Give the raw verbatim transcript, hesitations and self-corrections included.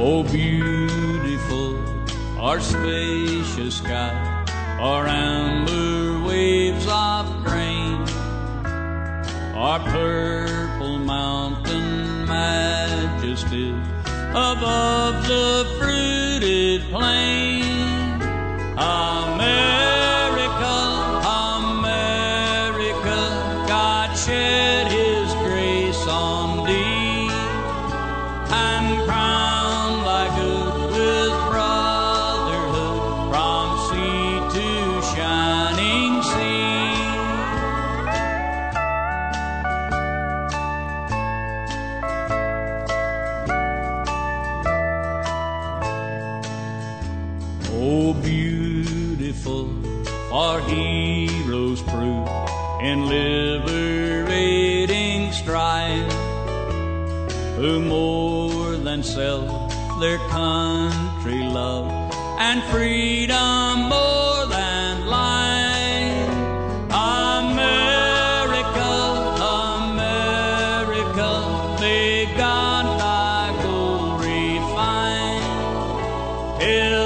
Oh, beautiful, our spacious sky, our amber waves of grain, our purple mountain majesties above the fruited plain. America, America, God shed His grace on thee, and crowned thy good with brotherhood from sea to shining sea. Oh, beautiful, our heroes prove in liberating strife, who more than self their country love, and freedom more than life. America, America, may God thy gold refine, till